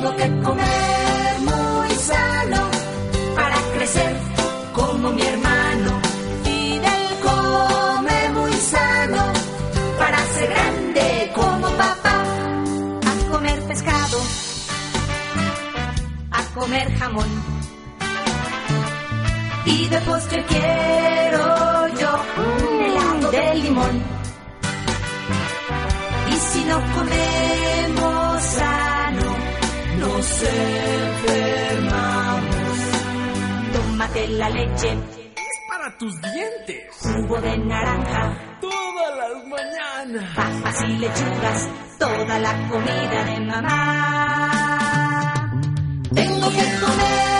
Tengo que comer muy sano para crecer como mi hermano. Fidel come muy sano para ser grande como papá. A comer pescado, a comer jamón, y de postre quiero yo un helado de limón. Y si no comemos sano, nos enfermamos. Tómate la leche, es para tus dientes. Jugo de naranja, todas las mañanas. Papas y lechugas, toda la comida de mamá. Tengo que comer